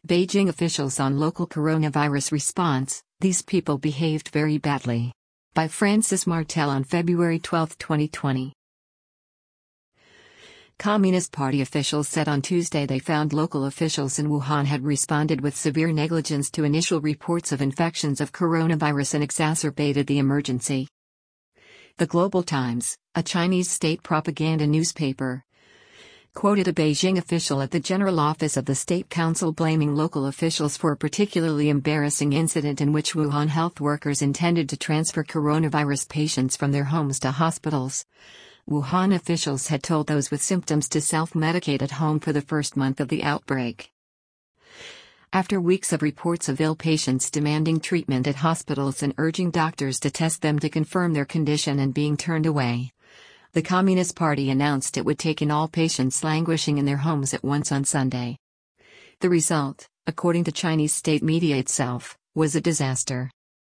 Beijing officials on local coronavirus response, these people behaved very badly. By Francis Martel on February 12, 2020. Communist Party officials said on Tuesday they found local officials in Wuhan had responded with severe negligence to initial reports of infections of coronavirus and exacerbated the emergency. The Global Times, a Chinese state propaganda newspaper, quoted a Beijing official at the General Office of the State Council blaming local officials for a particularly embarrassing incident in which Wuhan health workers intended to transfer coronavirus patients from their homes to hospitals. Wuhan officials had told those with symptoms to self-medicate at home for the first month of the outbreak. After weeks of reports of ill patients demanding treatment at hospitals and urging doctors to test them to confirm their condition and being turned away, the Communist Party announced it would take in all patients languishing in their homes at once on Sunday. The result, according to Chinese state media itself, was a disaster.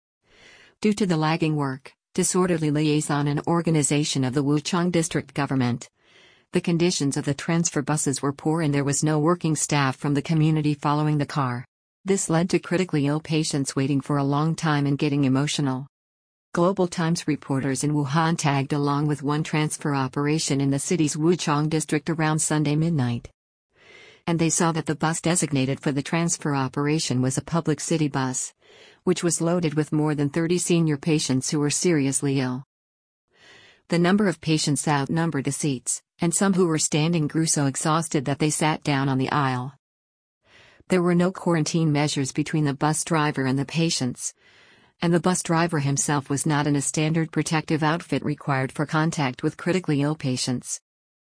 Due to the lagging work, disorderly liaison and organization of the Wuchang district government, the conditions of the transfer buses were poor and there was no working staff from the community following the car. This led to critically ill patients waiting for a long time and getting emotional. Global Times reporters in Wuhan tagged along with one transfer operation in the city's Wuchang district around Sunday midnight. And they saw that the bus designated for the transfer operation was a public city bus, which was loaded with more than 30 senior patients who were seriously ill. The number of patients outnumbered the seats, and some who were standing grew so exhausted that they sat down on the aisle. There were no quarantine measures between the bus driver and the patients, and the bus driver himself was not in a standard protective outfit required for contact with critically ill patients.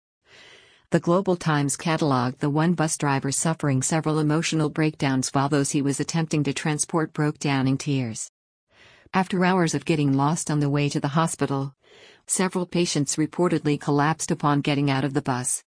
The Global Times catalogued the one bus driver suffering several emotional breakdowns while those he was attempting to transport broke down in tears. After hours of getting lost on the way to the hospital, several patients reportedly collapsed upon getting out of the bus.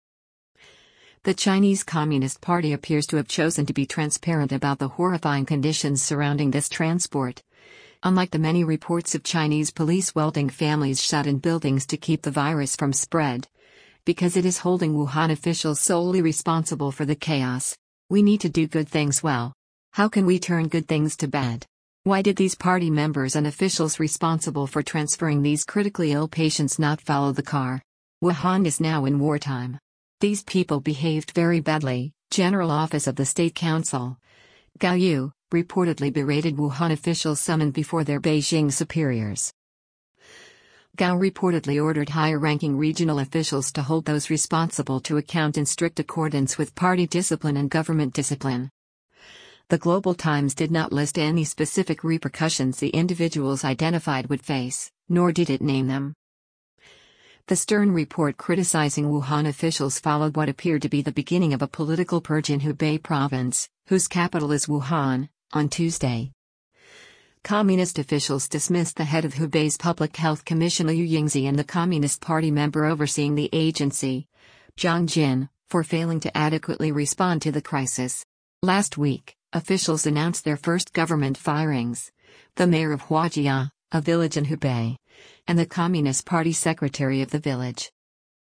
The Chinese Communist Party appears to have chosen to be transparent about the horrifying conditions surrounding this transport, unlike the many reports of Chinese police welding families shut in buildings to keep the virus from spread, because it is holding Wuhan officials solely responsible for the chaos. We need to do good things well. How can we turn good things to bad? Why did these party members and officials responsible for transferring these critically ill patients not follow the car? Wuhan is now in wartime. These people behaved very badly, General Office of the State Council, Gao Yu, reportedly berated Wuhan officials summoned before their Beijing superiors. Gao reportedly ordered higher-ranking regional officials to hold those responsible to account in strict accordance with party discipline and government discipline. The Global Times did not list any specific repercussions the individuals identified would face, nor did it name them. The Stern report criticizing Wuhan officials followed what appeared to be the beginning of a political purge in Hubei province, whose capital is Wuhan, on Tuesday. Communist officials dismissed the head of Hubei's Public Health Commission Liu Yingzi and the Communist Party member overseeing the agency, Zhang Jin, for failing to adequately respond to the crisis. Last week, officials announced their first government firings: the mayor of Huajia, a village in Hubei, and the Communist Party secretary of the village.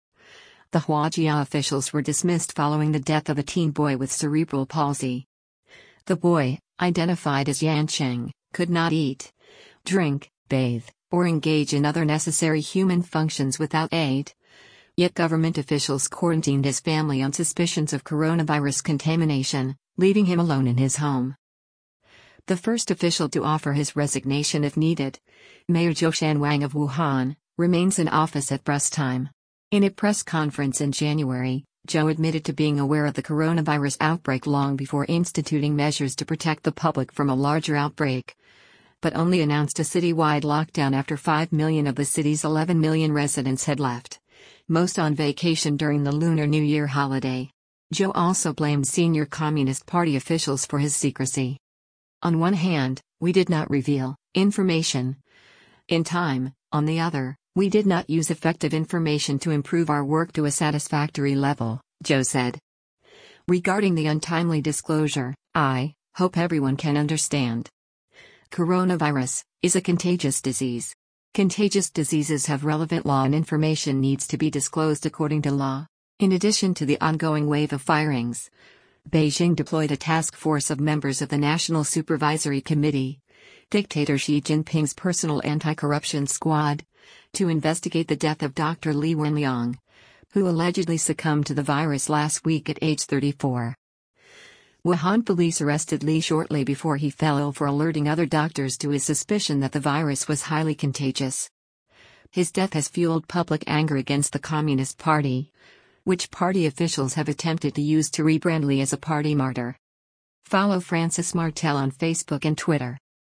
The Huajia officials were dismissed following the death of a teen boy with cerebral palsy. The boy, identified as Yan Cheng, could not eat, drink, bathe, or engage in other necessary human functions without aid. Yet government officials quarantined his family on suspicions of coronavirus contamination, leaving him alone in his home. The first official to offer his resignation if needed, Mayor Zhou Shanwang of Wuhan, remains in office at press time. In a press conference in January, Zhou admitted to being aware of the coronavirus outbreak long before instituting measures to protect the public from a larger outbreak, but only announced a citywide lockdown after 5 million of the city's 11 million residents had left, most on vacation during the Lunar New Year holiday. Zhou also blamed senior Communist Party officials for his secrecy. On one hand, we did not reveal information in time; on the other, we did not use effective information to improve our work to a satisfactory level, Zhou said. Regarding the untimely disclosure, I hope everyone can understand. Coronavirus is a contagious disease. Contagious diseases have relevant law and information needs to be disclosed according to law. In addition to the ongoing wave of firings, Beijing deployed a task force of members of the National Supervisory Committee, dictator Xi Jinping's personal anti-corruption squad, to investigate the death of Dr. Li Wenliang, who allegedly succumbed to the virus last week at age 34. Wuhan police arrested Li shortly before he fell ill for alerting other doctors to his suspicion that the virus was highly contagious. His death has fueled public anger against the Communist Party, which party officials have attempted to use to rebrand Li as a party martyr. Follow Francis Martel on Facebook and Twitter.